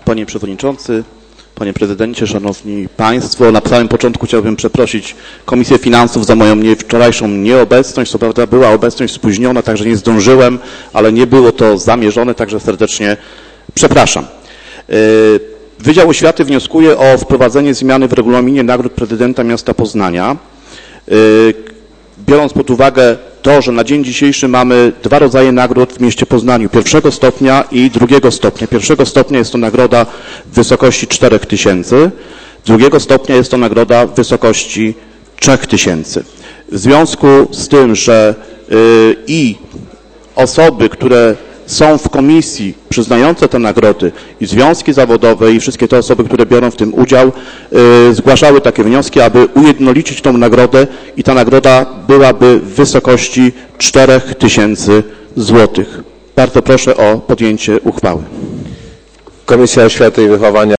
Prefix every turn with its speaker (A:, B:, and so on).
A: Panie Przewodniczący, Panie Prezydencie, Szanowni Państwo, na samym początku chciałbym przeprosić Komisję Finansów za moją wczorajszą nieobecność. Co prawda była obecność spóźniona, także nie zdążyłem, ale nie było to zamierzone, także serdecznie przepraszam. Wydział Oświaty wnioskuje o wprowadzenie zmiany w regulaminie nagród prezydenta miasta Poznania. Biorąc pod uwagę to, że na dzień dzisiejszy mamy dwa rodzaje nagród w mieście Poznaniu, pierwszego stopnia i drugiego stopnia. Pierwszego stopnia jest to nagroda w wysokości 4000, drugiego stopnia jest to nagroda w wysokości 3000. W związku z tym, że i osoby, które są w komisji przyznające te nagrody i związki zawodowe i wszystkie te osoby, które biorą w tym udział, zgłaszały takie wnioski, aby ujednolicić tą nagrodę i ta nagroda byłaby w wysokości 4000 zł. Bardzo proszę o podjęcie uchwały.
B: Komisja Oświaty i Wychowania